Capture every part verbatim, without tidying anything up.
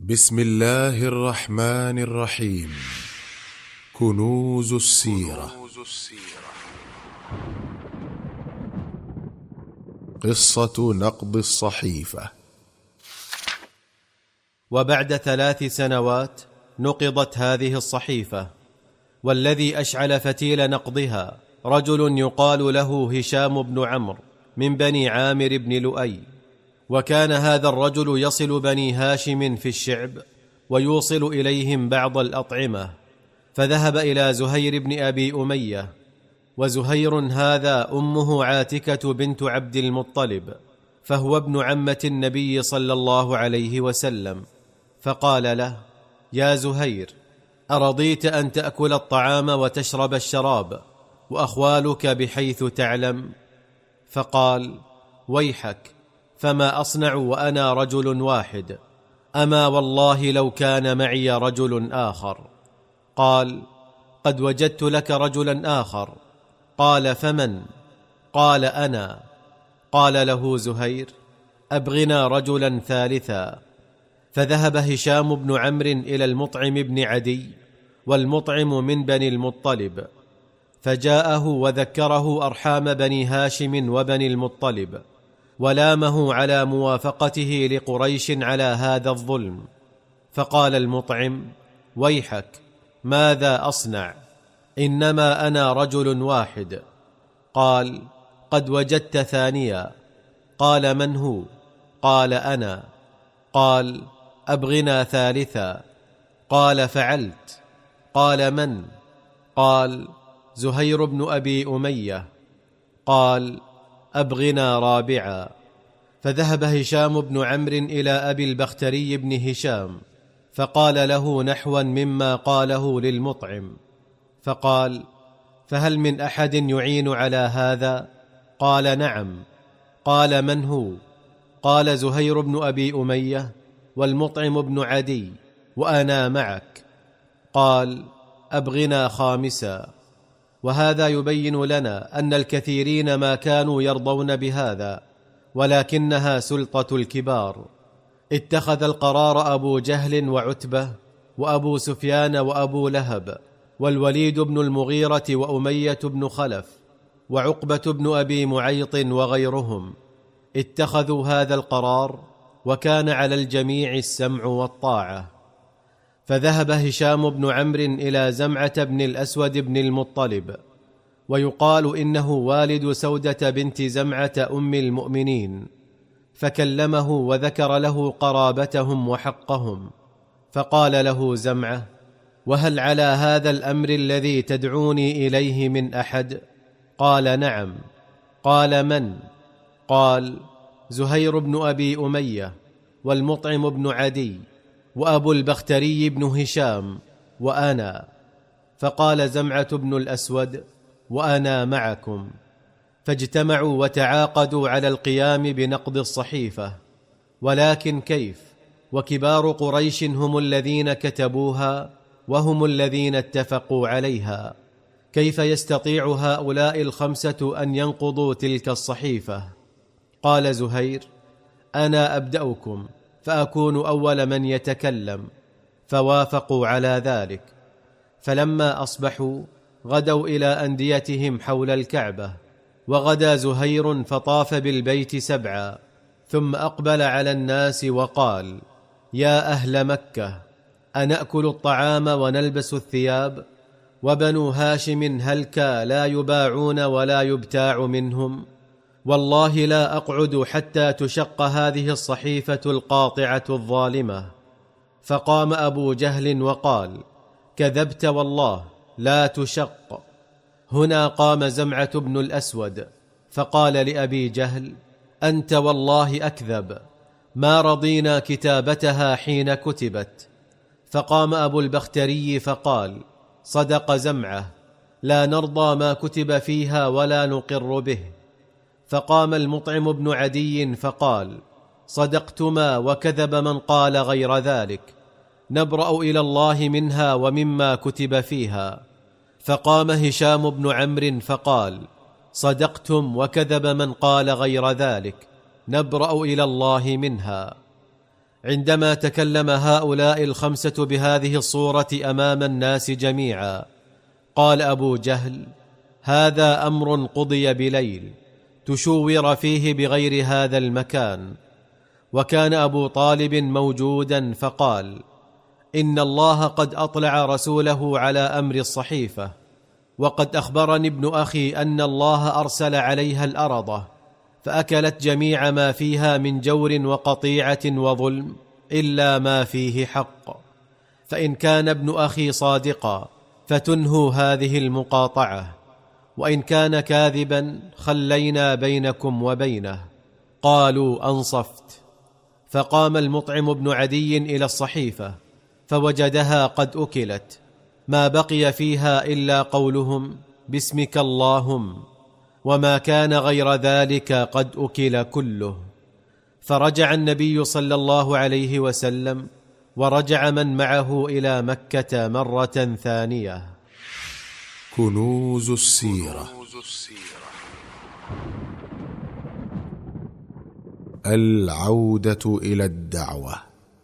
بسم الله الرحمن الرحيم. كنوز السيرة. قصة نقض الصحيفة. وبعد ثلاث سنوات نقضت هذه الصحيفة، والذي أشعل فتيل نقضها رجل يقال له هشام بن عمرو من بني عامر بن لؤي. وكان هذا الرجل يصل بني هاشم في الشعب ويوصل إليهم بعض الأطعمة، فذهب إلى زهير بن أبي أمية. وزهير هذا أمه عاتكة بنت عبد المطلب، فهو ابن عمة النبي صلى الله عليه وسلم. فقال له: يا زهير، أرضيت أن تأكل الطعام وتشرب الشراب وأخوالك بحيث تعلم؟ فقال: ويحك، فما أصنع وأنا رجل واحد؟ أما والله لو كان معي رجل آخر. قال: قد وجدت لك رجلا آخر. قال: فمن؟ قال: أنا. قال له زهير: أبغنا رجلا ثالثا. فذهب هشام بن عمرو إلى المطعم بن عدي، والمطعم من بني المطلب، فجاءه وذكره أرحام بني هاشم وبني المطلب، ولامه على موافقته لقريش على هذا الظلم. فقال المطعم: ويحك، ماذا أصنع؟ إنما أنا رجل واحد. قال: قد وجدت ثانيا. قال: من هو؟ قال: أنا. قال: أبغنا ثالثا. قال: فعلت. قال: من؟ قال: زهير بن أبي أمية. قال: أبغنا رابعا. فذهب هشام بن عمرو إلى أبي البختري بن هشام، فقال له نحوا مما قاله للمطعم. فقال: فهل من أحد يعين على هذا؟ قال: نعم. قال: من هو؟ قال: زهير بن أبي أمية والمطعم بن عدي، وأنا معك. قال: أبغنا خامسا. وهذا يبين لنا أن الكثيرين ما كانوا يرضون بهذا، ولكنها سلطة الكبار. اتخذ القرار أبو جهل وعتبة وأبو سفيان وأبو لهب والوليد بن المغيرة وأمية بن خلف وعقبة بن أبي معيط وغيرهم. اتخذوا هذا القرار، وكان على الجميع السمع والطاعة. فذهب هشام بن عمرو إلى زمعة بن الأسود بن المطلب، ويقال إنه والد سودة بنت زمعة أم المؤمنين، فكلمه وذكر له قرابتهم وحقهم. فقال له زمعة: وهل على هذا الأمر الذي تدعوني إليه من أحد؟ قال: نعم. قال: من؟ قال: زهير بن أبي أمية والمطعم بن عدي وأبو البختري بن هشام وأنا. فقال زمعة بن الأسود: وأنا معكم. فاجتمعوا وتعاقدوا على القيام بنقض الصحيفة. ولكن كيف وكبار قريش هم الذين كتبوها وهم الذين اتفقوا عليها؟ كيف يستطيع هؤلاء الخمسة أن ينقضوا تلك الصحيفة؟ قال زهير: أنا أبدأكم فأكون أول من يتكلم. فوافقوا على ذلك. فلما أصبحوا غدوا إلى أنديتهم حول الكعبة. وغدا زهير فطاف بالبيت سبعا، ثم أقبل على الناس وقال: يا أهل مكة، أنأكل الطعام ونلبس الثياب، وبنو هاشم هلكا لا يباعون ولا يبتاع منهم؟ والله لا أقعد حتى تشق هذه الصحيفة القاطعة الظالمة. فقام أبو جهل وقال: كذبت والله، لا تشق. هنا قام زمعة بن الأسود فقال لأبي جهل: أنت والله أكذب، ما رضينا كتابتها حين كتبت. فقام أبو البختري فقال: صدق زمعة، لا نرضى ما كتب فيها ولا نقر به. فقام المطعم بن عدي فقال: صدقتما وكذب من قال غير ذلك، نبرأ إلى الله منها ومما كتب فيها. فقام هشام بن عمرو فقال: صدقتم وكذب من قال غير ذلك، نبرأ إلى الله منها. عندما تكلم هؤلاء الخمسة بهذه الصورة أمام الناس جميعا، قال أبو جهل: هذا أمر قضي بليل تشوور فيه بغير هذا المكان. وكان أبو طالب موجودا فقال: إن الله قد أطلع رسوله على أمر الصحيفة، وقد أخبرني ابن أخي أن الله أرسل عليها الأرض فأكلت جميع ما فيها من جور وقطيعة وظلم إلا ما فيه حق، فإن كان ابن أخي صادقا فتنهوا هذه المقاطعة، وإن كان كاذبا خلينا بينكم وبينه. قالوا: أنصفت. فقام المطعم بن عدي إلى الصحيفة فوجدها قد أكلت، ما بقي فيها إلا قولهم: باسمك اللهم، وما كان غير ذلك قد أكل كله. فرجع النبي صلى الله عليه وسلم، ورجع من معه إلى مكة مرة ثانية. كنوز السيرة. العودة إلى الدعوة.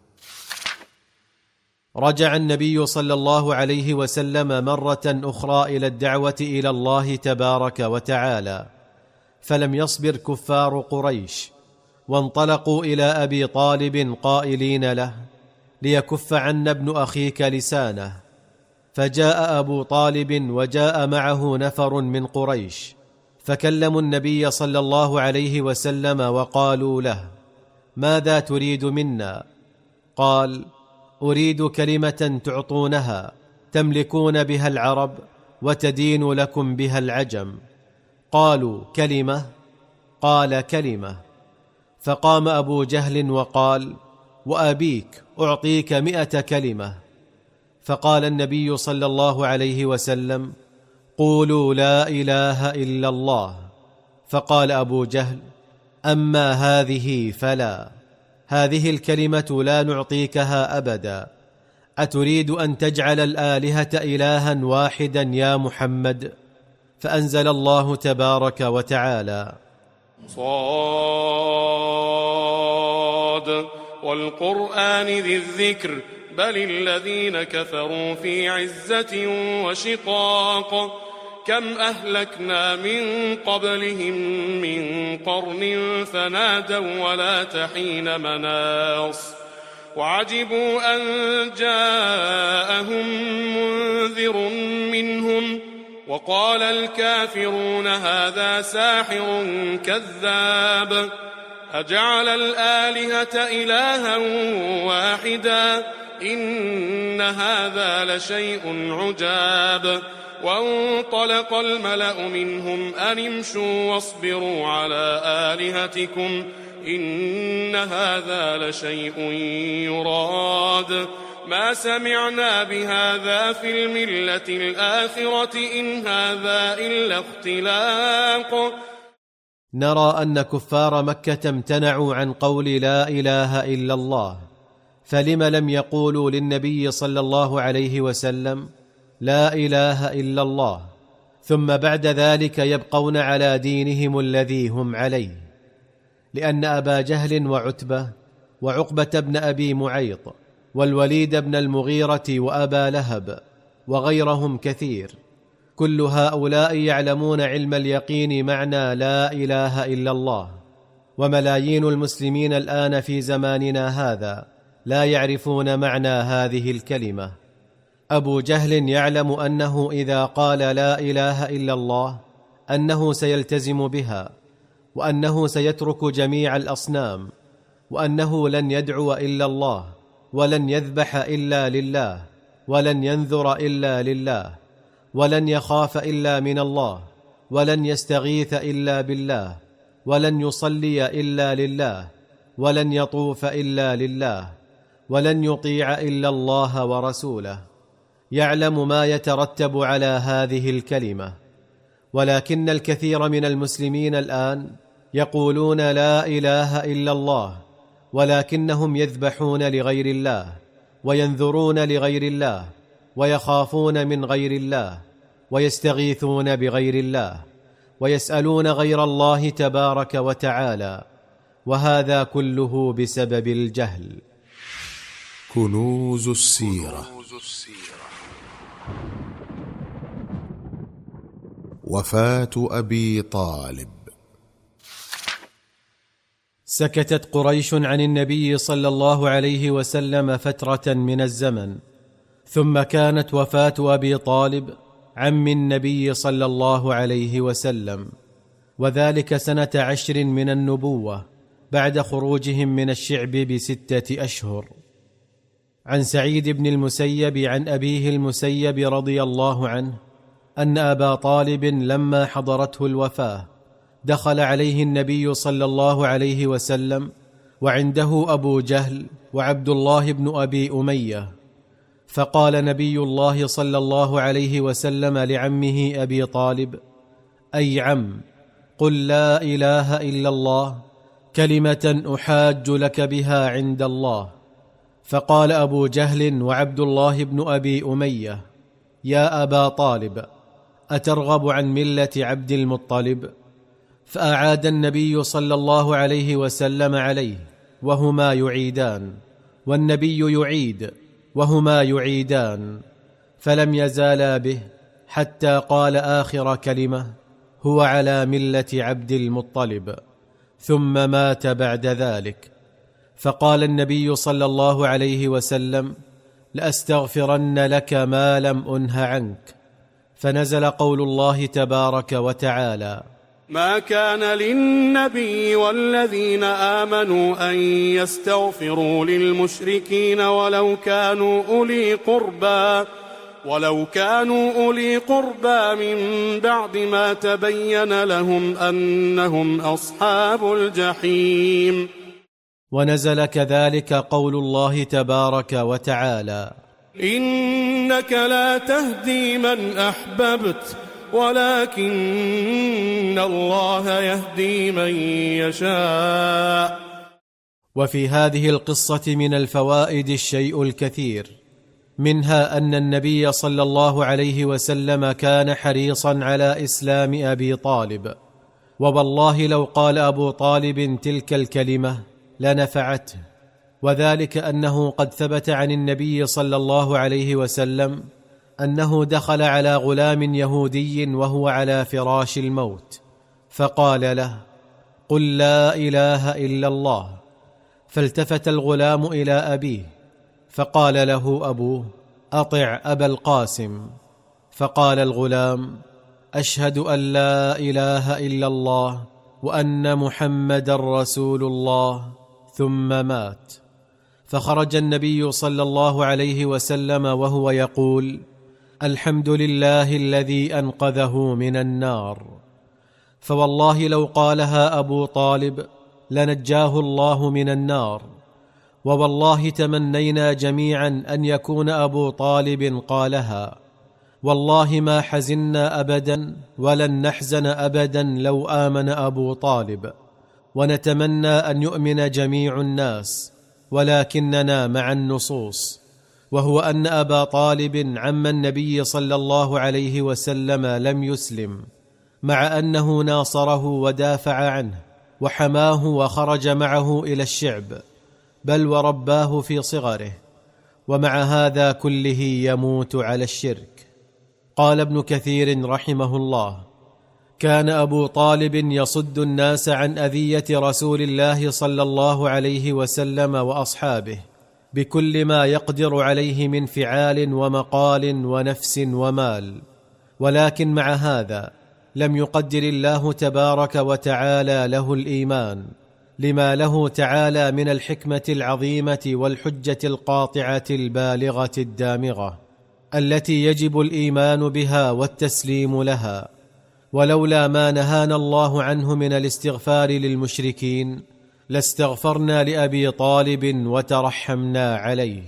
رجع النبي صلى الله عليه وسلم مرة أخرى إلى الدعوة إلى الله تبارك وتعالى، فلم يصبر كفار قريش، وانطلقوا إلى أبي طالب قائلين له: ليكف عنا ابن أخيك لسانه. فجاء أبو طالب وجاء معه نفر من قريش، فكلموا النبي صلى الله عليه وسلم وقالوا له: ماذا تريد منا؟ قال: أريد كلمة تعطونها تملكون بها العرب وتدين لكم بها العجم. قالوا: كلمة؟ قال: كلمة. فقام أبو جهل وقال: وأبيك أعطيك مئة كلمة. فقال النبي صلى الله عليه وسلم: قولوا لا إله إلا الله. فقال أبو جهل: أما هذه فلا، هذه الكلمة لا نعطيكها أبدا. أتريد أن تجعل الآلهة إلها واحدا يا محمد؟ فأنزل الله تبارك وتعالى: صاد والقرآن ذي الذكر بل الذين كفروا في عزة وشقاق كم أهلكنا من قبلهم من قرن فنادوا ولا تحين مناص وعجبوا أن جاءهم منذر منهم وقال الكافرون هذا ساحر كذاب أجعل الآلهة إلها واحدا إن هذا لشيء عجاب وانطلق الملأ منهم أن امشوا واصبروا على آلهتكم إن هذا لشيء يراد ما سمعنا بهذا في الملة الآخرة إن هذا إلا اختلاق. نرى أن كفار مكة امتنعوا عن قول لا إله إلا الله، فلم لم يقولوا للنبي صلى الله عليه وسلم لا إله إلا الله، ثم بعد ذلك يبقون على دينهم الذي هم عليه؟ لأن أبا جهل وعتبة وعقبة بن أبي معيط والوليد بن المغيرة وأبا لهب وغيرهم كثير، كل هؤلاء يعلمون علم اليقين معنى لا إله إلا الله، وملايين المسلمين الآن في زماننا هذا لا يعرفون معنى هذه الكلمة. أبو جهل يعلم أنه إذا قال لا إله إلا الله أنه سيلتزم بها، وأنه سيترك جميع الأصنام، وأنه لن يدعو إلا الله، ولن يذبح إلا لله، ولن ينذر إلا لله، ولن يخاف إلا من الله، ولن يستغيث إلا بالله، ولن يصلي إلا لله، ولن يطوف إلا لله، ولن يطيع إلا الله ورسوله. يعلم ما يترتب على هذه الكلمة، ولكن الكثير من المسلمين الآن يقولون لا إله إلا الله، ولكنهم يذبحون لغير الله، وينذرون لغير الله، ويخافون من غير الله، ويستغيثون بغير الله، ويسألون غير الله تبارك وتعالى، وهذا كله بسبب الجهل. كنوز السيرة. وفاة أبي طالب. سكتت قريش عن النبي صلى الله عليه وسلم فترة من الزمن، ثم كانت وفاة أبي طالب عم النبي صلى الله عليه وسلم، وذلك سنة عشر من النبوة بعد خروجهم من الشعب بستة أشهر. عن سعيد بن المسيب عن أبيه المسيب رضي الله عنه أن أبا طالب لما حضرته الوفاة دخل عليه النبي صلى الله عليه وسلم وعنده أبو جهل وعبد الله بن أبي أمية، فقال نبي الله صلى الله عليه وسلم لعمه أبي طالب: أي عم، قل لا إله إلا الله، كلمة أحاج لك بها عند الله. فقال أبو جهل وعبد الله بن أبي أمية: يا أبا طالب، أترغب عن ملة عبد المطلب؟ فأعاد النبي صلى الله عليه وسلم عليه وهما يعيدان، والنبي يعيد وهما يعيدان، فلم يزالا به حتى قال آخر كلمة: هو على ملة عبد المطلب، ثم مات بعد ذلك. فقال النبي صلى الله عليه وسلم: لأستغفرن لك ما لم أنه عنك. فنزل قول الله تبارك وتعالى: ما كان للنبي والذين آمنوا أن يستغفروا للمشركين ولو كانوا أولي قربى ولو كانوا أولي قربى من بعد ما تبين لهم أنهم أصحاب الجحيم. ونزل كذلك قول الله تبارك وتعالى: إنك لا تهدي من أحببت ولكن الله يهدي من يشاء. وفي هذه القصة من الفوائد الشيء الكثير، منها أن النبي صلى الله عليه وسلم كان حريصا على إسلام أبي طالب، ووالله لو قال أبو طالب تلك الكلمة لنفعته، وذلك أنه قد ثبت عن النبي صلى الله عليه وسلم أنه دخل على غلام يهودي وهو على فراش الموت، فقال له: قل لا إله إلا الله. فالتفت الغلام إلى أبيه فقال له أبوه: أطع أبا القاسم. فقال الغلام: أشهد أن لا إله إلا الله وأن محمدا رسول الله. ثم مات. فخرج النبي صلى الله عليه وسلم وهو يقول: الحمد لله الذي أنقذه من النار. فوالله لو قالها أبو طالب لنجاه الله من النار، ووالله تمنينا جميعا أن يكون أبو طالب قالها، والله ما حزنا أبدا ولن نحزن أبدا لو آمن أبو طالب، ونتمنى أن يؤمن جميع الناس، ولكننا مع النصوص، وهو أن أبا طالب عم النبي صلى الله عليه وسلم لم يسلم، مع أنه ناصره ودافع عنه وحماه وخرج معه إلى الشعب، بل ورباه في صغره، ومع هذا كله يموت على الشرك. قال ابن كثير رحمه الله: كان أبو طالب يصد الناس عن أذية رسول الله صلى الله عليه وسلم وأصحابه بكل ما يقدر عليه من فعال ومقال ونفس ومال، ولكن مع هذا لم يقدر الله تبارك وتعالى له الإيمان، لما له تعالى من الحكمة العظيمة والحجة القاطعة البالغة الدامغة التي يجب الإيمان بها والتسليم لها. ولولا ما نهانا الله عنه من الاستغفار للمشركين لاستغفرنا لأبي طالب وترحمنا عليه.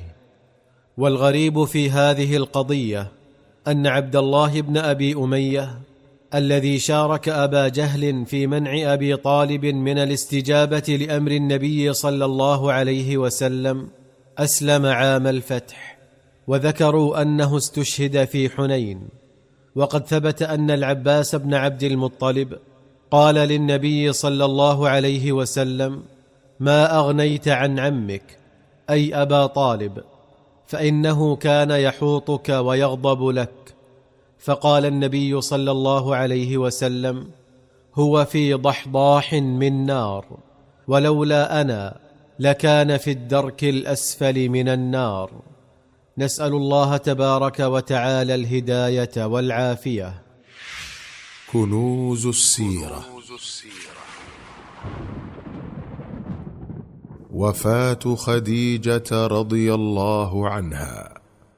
والغريب في هذه القضية أن عبد الله بن أبي أمية الذي شارك أبا جهل في منع أبي طالب من الاستجابة لأمر النبي صلى الله عليه وسلم أسلم عام الفتح، وذكروا أنه استشهد في حنين. وقد ثبت أن العباس بن عبد المطلب قال للنبي صلى الله عليه وسلم: ما أغنيت عن عمك أي أبا طالب، فإنه كان يحوطك ويغضب لك. فقال النبي صلى الله عليه وسلم: هو في ضحضاح من نار، ولولا أنا لكان في الدرك الأسفل من النار. نسأل الله تبارك وتعالى الهداية والعافية. كنوز السيرة. وفاة خديجة رضي الله عنها.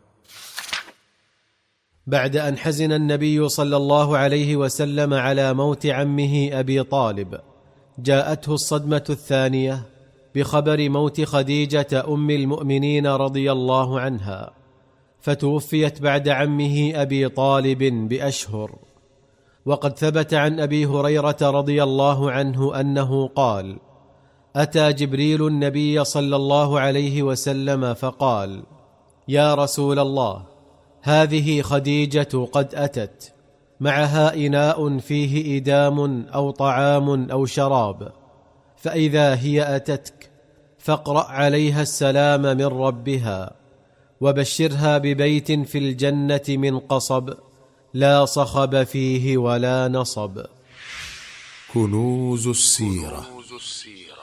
بعد أن حزن النبي صلى الله عليه وسلم على موت عمه أبي طالب، جاءته الصدمة الثانية بخبر موت خديجة أم المؤمنين رضي الله عنها، فتوفيت بعد عمه أبي طالب بأشهر. وقد ثبت عن أبي هريرة رضي الله عنه أنه قال: أتى جبريل النبي صلى الله عليه وسلم فقال: يا رسول الله، هذه خديجة قد أتت، معها إناء فيه إدام أو طعام أو شراب، فإذا هي أتتك فاقرأ عليها السلام من ربها، وبشرها ببيت في الجنة من قصب لا صخب فيه ولا نصب. كنوز السيرة.